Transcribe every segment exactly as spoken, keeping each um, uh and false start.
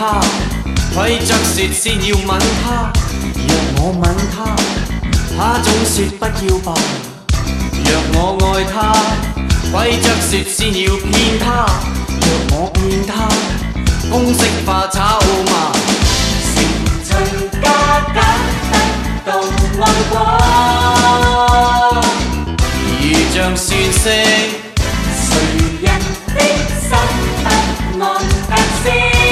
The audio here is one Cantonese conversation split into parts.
他，規則說先要吻他。若我吻他，他總說不要吧。若我愛他，規則說先要騙他。若我騙他，公式化炒麻。 成隨加減得到愛過， 如像算式， 誰人的心不按格式，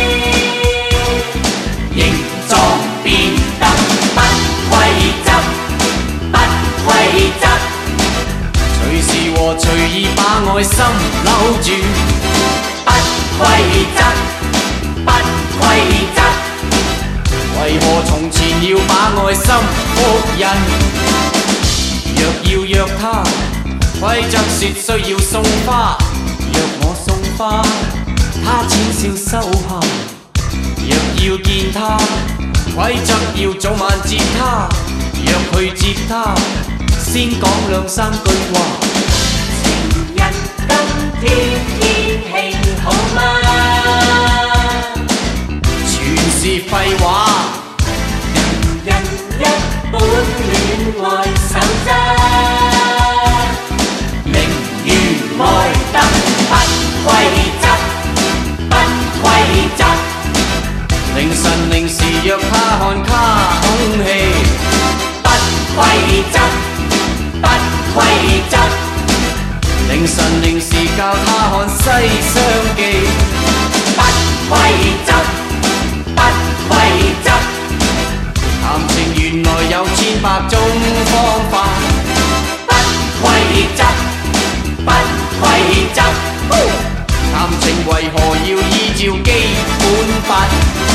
形狀變得不規則，不規則， 隨時和隨意把愛心留住。 不規則，不規則， 為何從前要把愛心複印？若要約他，規則說需要送花。若我送花，他淺笑收下。若要見他，規則要早晚接他。若去接他，先講兩三句話。 情人今天天氣好嗎？ 全是廢話。 人一本戀愛守則， 明如愛得不規則，不規則， 凌晨零時約他看卡通戲。 不規則，不規則， 凌晨零時教他看西廂記。 不規則，不規則， 談情原來有千百種方法。 不規則，不規則， 談情為何要依照基本法？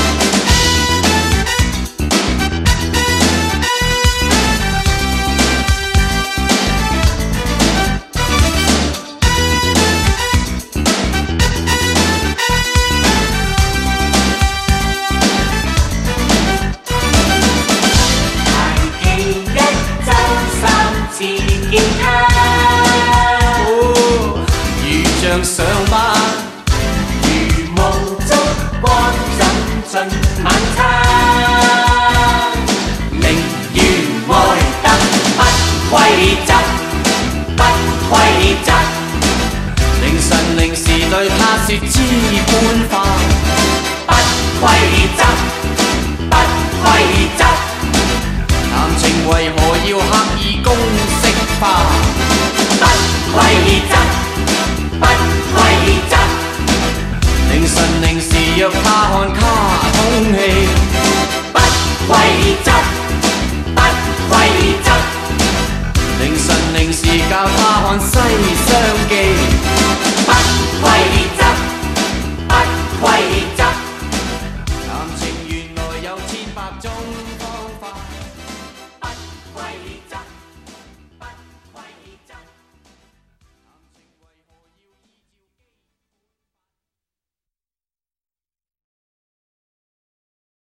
見他， 哦，如像上班， 如無燭光怎進晚餐？ 寧如愛得不規則，不規則， 凌晨零時對他說知本化。 不規則，不規則， 談情為何要刻意公式化？ 不規則，不規則， 凌晨零時約他看卡通戲。 不規則，不規則， 凌晨零時教他看西廂記。 不規